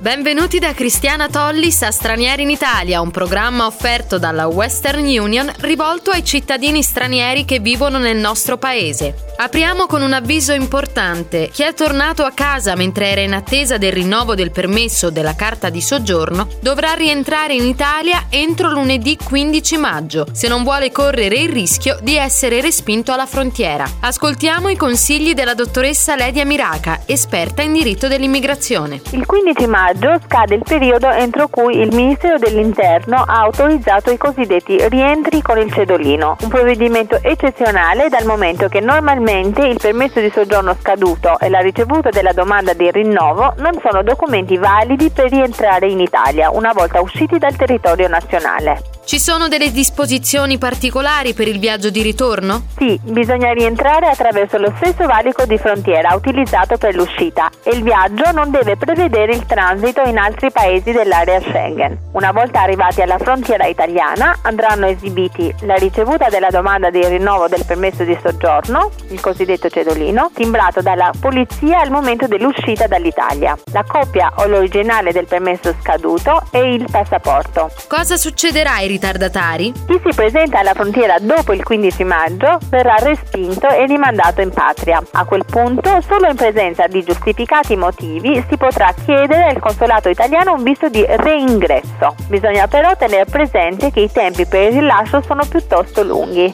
Benvenuti da Cristiana Tollis a Stranieri in Italia, un programma offerto dalla Western Union rivolto ai cittadini stranieri che vivono nel nostro paese. Apriamo con un avviso importante. Chi è tornato a casa mentre era in attesa del rinnovo del permesso della carta di soggiorno dovrà rientrare in Italia entro lunedì 15 maggio, se non vuole correre il rischio di essere respinto alla frontiera. Ascoltiamo i consigli della dottoressa Ledia Miraca, esperta in diritto dell'immigrazione. Il 15 maggio scade il periodo entro cui il Ministero dell'Interno ha autorizzato i cosiddetti rientri con il cedolino, un provvedimento eccezionale dal momento che normalmente il permesso di soggiorno scaduto e la ricevuta della domanda di rinnovo non sono documenti validi per rientrare in Italia una volta usciti dal territorio nazionale. Ci sono delle disposizioni particolari per il viaggio di ritorno? Sì, bisogna rientrare attraverso lo stesso valico di frontiera utilizzato per l'uscita e il viaggio non deve prevedere il transito in altri paesi dell'area Schengen. Una volta arrivati alla frontiera italiana andranno esibiti la ricevuta della domanda di rinnovo del permesso di soggiorno, il cosiddetto cedolino, timbrato dalla polizia al momento dell'uscita dall'Italia, la copia o l'originale del permesso scaduto e il passaporto. Cosa succederà ai ritardatari? Chi si presenta alla frontiera dopo il 15 maggio verrà respinto e rimandato in patria. A quel punto, solo in presenza di giustificati motivi, si potrà chiedere al consolato italiano un visto di reingresso. Bisogna però tenere presente che i tempi per il rilascio sono piuttosto lunghi.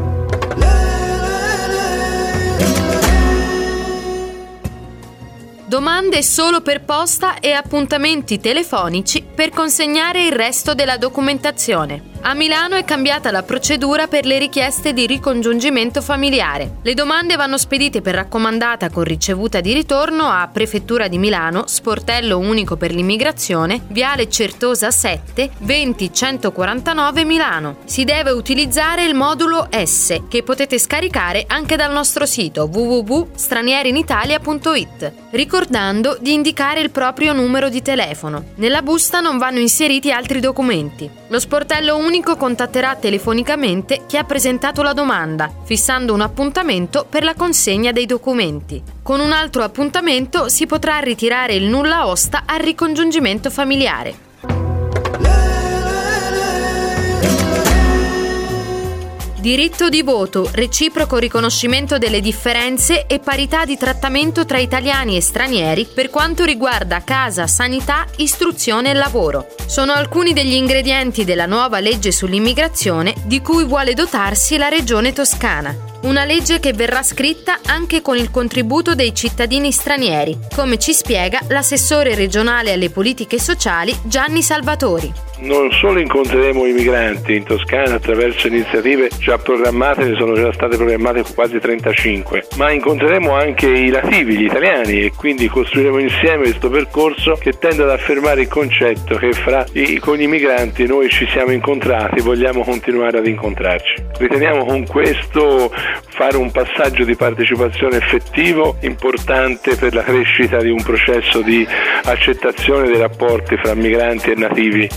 Domande solo per posta e appuntamenti telefonici per consegnare il resto della documentazione. A Milano è cambiata la procedura per le richieste di ricongiungimento familiare. Le domande vanno spedite per raccomandata con ricevuta di ritorno a Prefettura di Milano, Sportello Unico per l'Immigrazione, Viale Certosa 7, 20149 Milano. Si deve utilizzare il modulo S, che potete scaricare anche dal nostro sito www.stranierinitalia.it, ricordando di indicare il proprio numero di telefono. Nella busta non vanno inseriti altri documenti. Lo Sportello Unico contatterà telefonicamente chi ha presentato la domanda, fissando un appuntamento per la consegna dei documenti. Con un altro appuntamento si potrà ritirare il nulla osta al ricongiungimento familiare. Diritto di voto, reciproco riconoscimento delle differenze e parità di trattamento tra italiani e stranieri per quanto riguarda casa, sanità, istruzione e lavoro. Sono alcuni degli ingredienti della nuova legge sull'immigrazione di cui vuole dotarsi la Regione Toscana. Una legge che verrà scritta anche con il contributo dei cittadini stranieri, come ci spiega l'assessore regionale alle politiche sociali Gianni Salvatori. Non solo incontreremo i migranti in Toscana attraverso iniziative già programmate, ne sono già state programmate quasi 35, ma incontreremo anche i nativi, gli italiani, e quindi costruiremo insieme questo percorso che tende ad affermare il concetto che con i migranti noi ci siamo incontrati, vogliamo continuare ad incontrarci. Riteniamo con questo fare un passaggio di partecipazione effettivo importante per la crescita di un processo di accettazione dei rapporti fra migranti e nativi.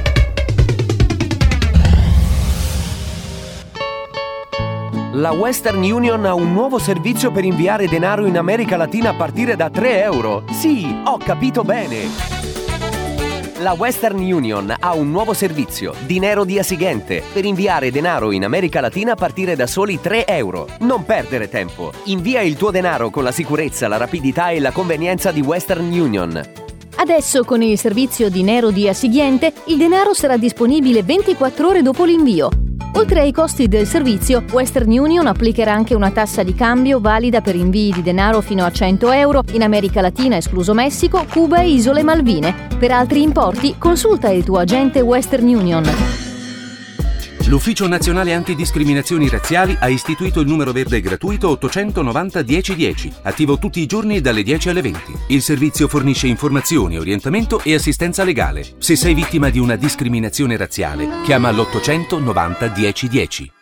La Western Union ha un nuovo servizio per inviare denaro in America Latina a partire da 3 euro. Sì, ho capito bene! La Western Union ha un nuovo servizio, Dinero Dia Siguiente, per inviare denaro in America Latina a partire da soli 3 euro. Non perdere tempo. Invia il tuo denaro con la sicurezza, la rapidità e la convenienza di Western Union. Adesso con il servizio Dinero Dia Siguiente, il denaro sarà disponibile 24 ore dopo l'invio. Oltre ai costi del servizio, Western Union applicherà anche una tassa di cambio valida per invii di denaro fino a 100 euro in America Latina, escluso Messico, Cuba e Isole Malvine. Per altri importi, consulta il tuo agente Western Union. L'Ufficio Nazionale Antidiscriminazioni Razziali ha istituito il numero verde gratuito 890 1010, attivo tutti i giorni dalle 10 alle 20. Il servizio fornisce informazioni, orientamento e assistenza legale. Se sei vittima di una discriminazione razziale, chiama l'890 1010.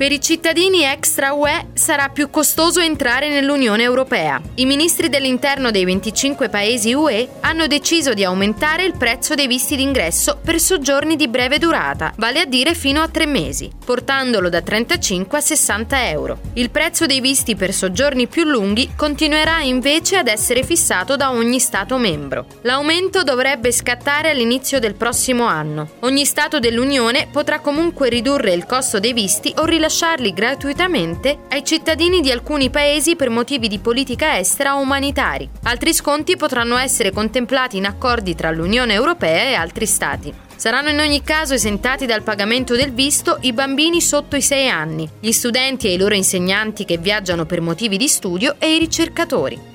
Per i cittadini extra UE sarà più costoso entrare nell'Unione Europea. I ministri dell'interno dei 25 paesi UE hanno deciso di aumentare il prezzo dei visti d'ingresso per soggiorni di breve durata, vale a dire fino a 3 mesi, portandolo da 35 a 60 euro. Il prezzo dei visti per soggiorni più lunghi continuerà invece ad essere fissato da ogni Stato membro. L'aumento dovrebbe scattare all'inizio del prossimo anno. Ogni Stato dell'Unione potrà comunque ridurre il costo dei visti o rilasciarli gratuitamente ai cittadini di alcuni paesi per motivi di politica estera o umanitari. Altri sconti potranno essere contemplati in accordi tra l'Unione Europea e altri Stati. Saranno in ogni caso esentati dal pagamento del visto i bambini sotto i 6 anni, gli studenti e i loro insegnanti che viaggiano per motivi di studio e i ricercatori.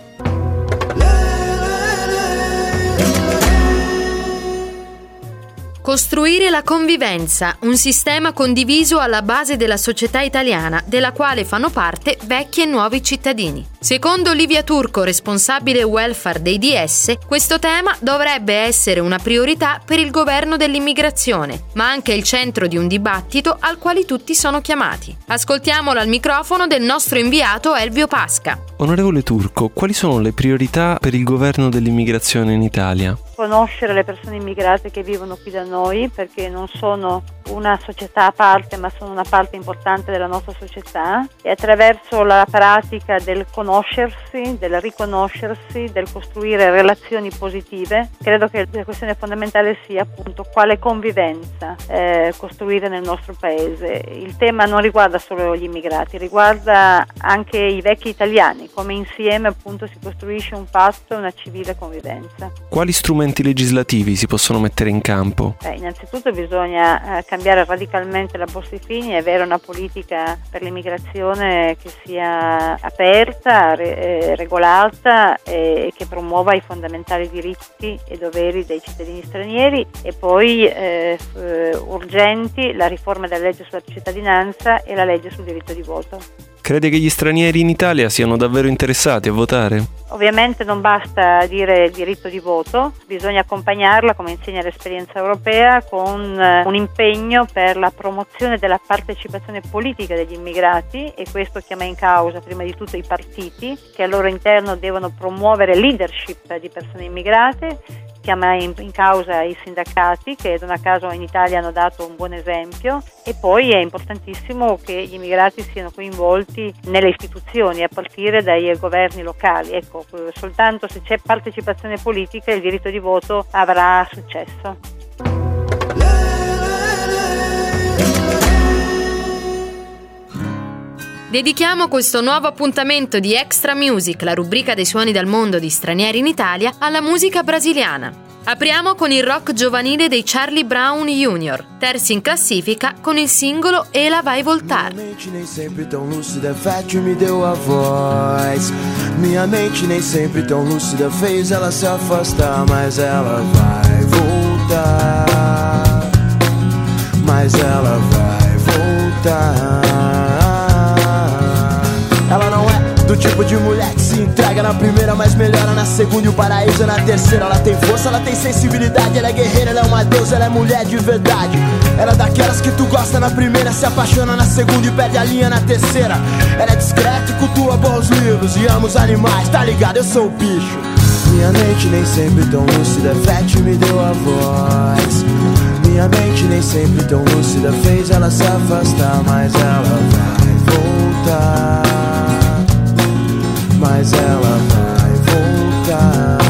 Costruire la convivenza, un sistema condiviso alla base della società italiana, della quale fanno parte vecchi e nuovi cittadini. Secondo Livia Turco, responsabile welfare dei DS, questo tema dovrebbe essere una priorità per il governo dell'immigrazione, ma anche il centro di un dibattito al quale tutti sono chiamati. Ascoltiamolo al microfono del nostro inviato Elvio Pasca. Onorevole Turco, quali sono le priorità per il governo dell'immigrazione in Italia? Conoscere le persone immigrate che vivono qui da noi, perché non sono una società a parte, ma sono una parte importante della nostra società, e attraverso la pratica del conoscersi, del riconoscersi, del costruire relazioni positive, credo che la questione fondamentale sia appunto quale convivenza costruire nel nostro paese. Il tema non riguarda solo gli immigrati, riguarda anche i vecchi italiani, come insieme appunto si costruisce un patto e una civile convivenza. Quali strumenti legislativi si possono mettere in campo? Innanzitutto bisogna cambiare radicalmente la Bossi-Fini e avere una politica per l'immigrazione che sia aperta, regolata e che promuova i fondamentali diritti e doveri dei cittadini stranieri, e poi urgenti la riforma della legge sulla cittadinanza e la legge sul diritto di voto. Crede che gli stranieri in Italia siano davvero interessati a votare? Ovviamente non basta dire diritto di voto, bisogna accompagnarla, come insegna l'esperienza europea, con un impegno per la promozione della partecipazione politica degli immigrati, e questo chiama in causa prima di tutto i partiti, che al loro interno devono promuovere leadership di persone immigrate, chiama in causa i sindacati, che non a caso in Italia hanno dato un buon esempio, e poi è importantissimo che gli immigrati siano coinvolti nelle istituzioni, a partire dai governi locali. Ecco, soltanto se c'è partecipazione politica il diritto di voto avrà successo. Dedichiamo questo nuovo appuntamento di Extra Music, la rubrica dei suoni dal mondo di Stranieri in Italia, alla musica brasiliana. Apriamo con il rock giovanile dei Charlie Brown Jr., terzi in classifica con il singolo Ela Vai Voltar. Minha mente nem sempre tão lúcida, fértil me deu a voz. Minha mente nem sempre tão lúcida fez ela se afastar, mas ela vai voltar. Mas ela vai voltar. Ela não é do tipo de mulher que se entrega na primeira, mas melhora na segunda e o paraíso é na terceira. Ela tem força, ela tem sensibilidade, ela é guerreira, ela é uma deusa, ela é mulher de verdade. Ela é daquelas que tu gosta na primeira, se apaixona na segunda e perde a linha na terceira. Ela é discreta e cultua bons livros e ama os animais, tá ligado? Eu sou o bicho. Minha mente nem sempre tão lúcida, fértil me deu a voz. Minha mente nem sempre tão lúcida fez ela se afastar, mas ela vai voltar. Mas ela vai voltar.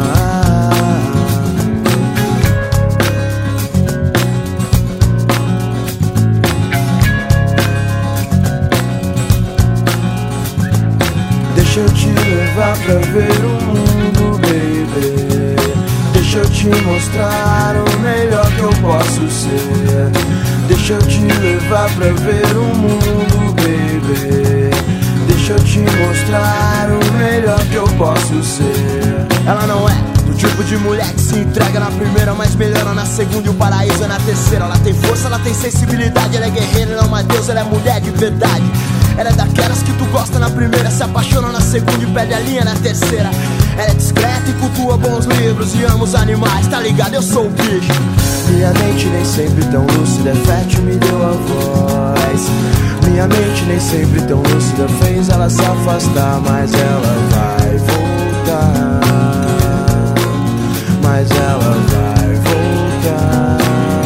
Deixa eu te levar pra ver o mundo, baby. Deixa eu te mostrar o melhor que eu posso ser. Deixa eu te levar pra ver o mundo, baby. Deixa eu te mostrar o melhor que eu posso ser. Ela não é do tipo de mulher que se entrega na primeira, mas melhora na segunda e o paraíso é na terceira. Ela tem força, ela tem sensibilidade, ela é guerreira, ela é uma deusa, ela é mulher de verdade. Ela é daquelas que tu gosta na primeira, se apaixona na segunda e perde a linha na terceira. Ela é discreta e cultua bons livros e ama os animais, tá ligado? Eu sou o bicho. Minha mente nem sempre tão lúcida, fértil me deu a voz. Minha mente nem sempre tão lúcida fez ela se afastar, mas ela vai voltar. Mas ela vai voltar.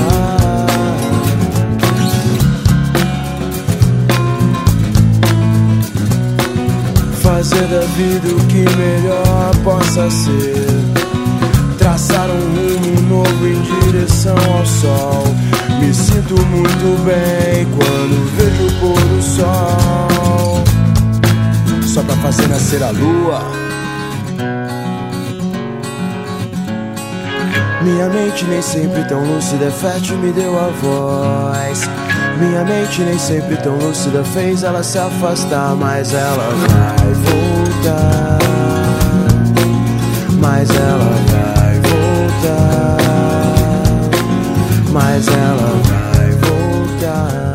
Fazer da vida o que melhor possa ser, traçar um rumo novo em direção ao sol. Me sinto muito bem quando vejo o pôr do sol, só pra fazer nascer a lua. Minha mente nem sempre tão lúcida é fértil, me deu a voz. Minha mente nem sempre tão lúcida fez ela se afastar, mas ela vai voltar. Mas ela vai voltar. Mas ela vai voltar.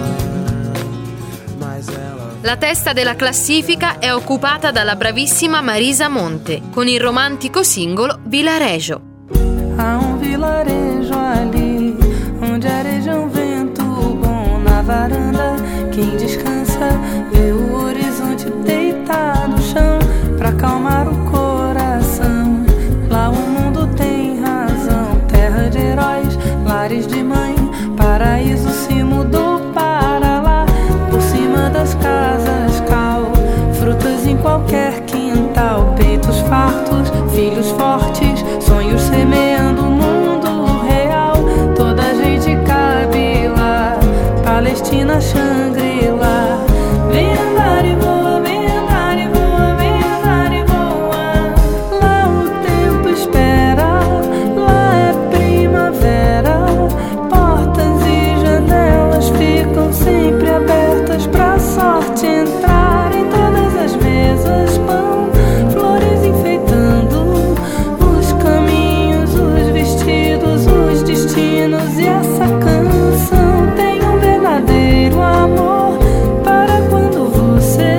Mas ela... La testa della classifica è occupata dalla bravissima Marisa Monte con il romantico singolo Vilarejo. Há vilarejo ali, onde areja um vento bom na varanda. Quem descansa vê o horizonte deitar no chão pra acalmar o coração. Lá o mundo tem razão, terra de heróis, lares de mãe. Paraíso se mudou para lá, por cima das casas cal. Frutas em qualquer quintal, peitos fartos, filhos fortes, sonhos semeando o mundo real. Toda a gente cabe lá, Palestina, Shangri-La. Vem andar e voa, vem andar e voa, vem andar e voa. Lá o tempo espera, lá é primavera. Portas e janelas ficam sempre abertas pra sorte entrar. Em todas as mesas pão, flores enfeitando os caminhos, os vestidos, os destinos. E essa canção tem um verdadeiro amor para quando você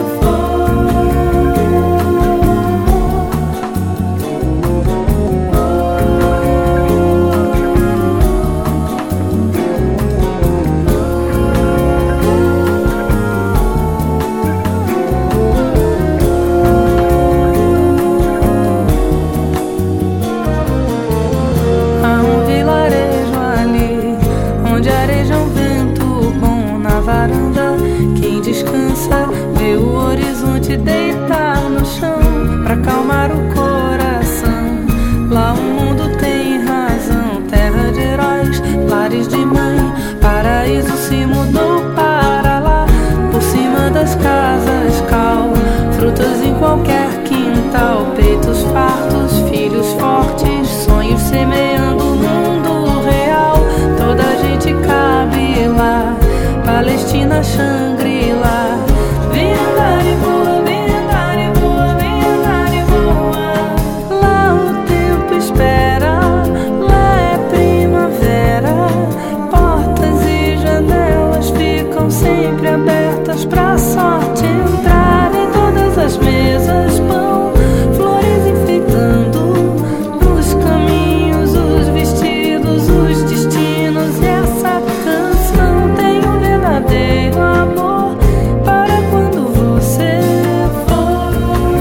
deitar no chão pra acalmar o coração. Lá o mundo tem razão, terra de heróis, lares de mãe. Paraíso se mudou para lá, por cima das casas cal. Frutas em qualquer quintal, peitos fartos, filhos fortes, sonhos semeando o mundo real. Toda a gente cabe lá, Palestina, Shangri-La. Vem andar e voa, vem andar e voa, vem andar e voa. Lá o tempo espera, lá é primavera. Portas e janelas ficam sempre abertas pra sorte entrar. Em todas as mesas pão, flores enfeitando os caminhos, os vestidos, os destinos. E essa canção tem um verdadeiro amor para quando você for.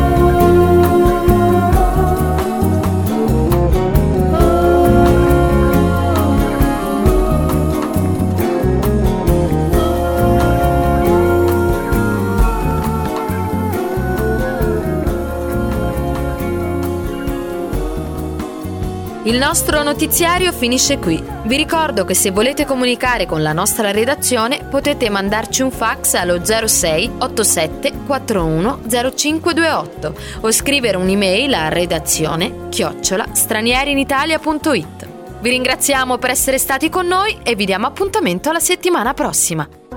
Il nostro notiziario finisce qui. Vi ricordo che se volete comunicare con la nostra redazione potete mandarci un fax allo 06 87 41 0528 o scrivere un'email a redazione@stranierinitalia.it. Vi ringraziamo per essere stati con noi e vi diamo appuntamento alla settimana prossima.